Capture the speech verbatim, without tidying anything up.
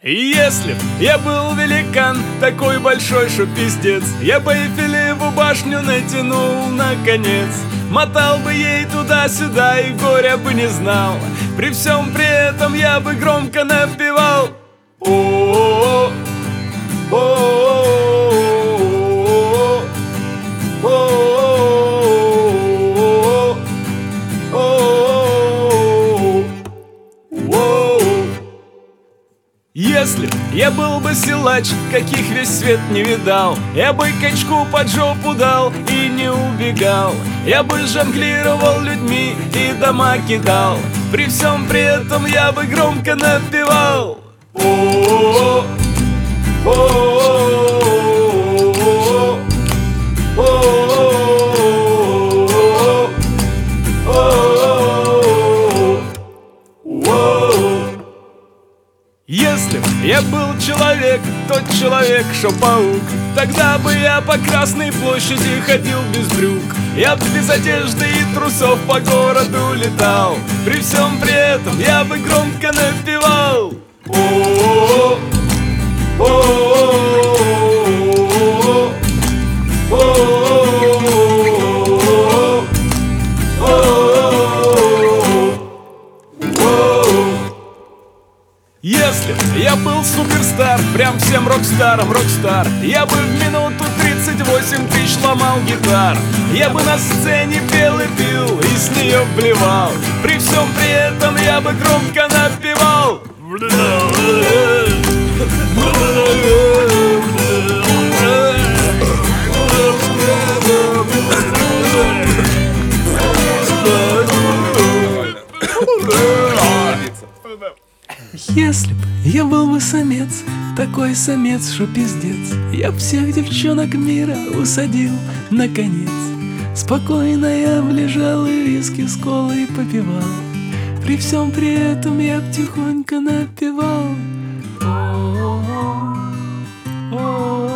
Если б я был великан, такой большой, шо пиздец, я бы Эйфелеву башню натянул на конец. Мотал бы ей туда-сюда и горя бы не знал. При всем при этом я бы громко напевал: о-о-о, о-о-о, о-о-о, о-о-о, о-о-о. Если б я был бы силач, каких весь свет не видал, я бы качку под жопу дал и не убегал. Я бы жонглировал людьми и дома кидал. При всем при этом я бы громко напевал: о-о-о, о-о-о, о-о-о, о-о-о. Если б я был человек, тот человек, шо паук, тогда бы я по Красной площади ходил без брюк. Я б без одежды и трусов по городу летал. При всем при этом я бы громко напевал: о-о-о, о-о-о, о-о-о, о-о-о. Если б я был суперстар, прям всем рок-старом рок-стар, я бы в минуту тридцать восемь тысяч ломал гитар. Я бы на сцене пел и пил, и с нее блевал. При всем при этом я бы громко напевал: Если б я был бы самец, такой самец, шо пиздец, я б всех девчонок мира усадил на конец. Спокойно я б лежал и виски с колой попивал. При всем при этом я б тихонько напевал: о-о-о, о-о-о.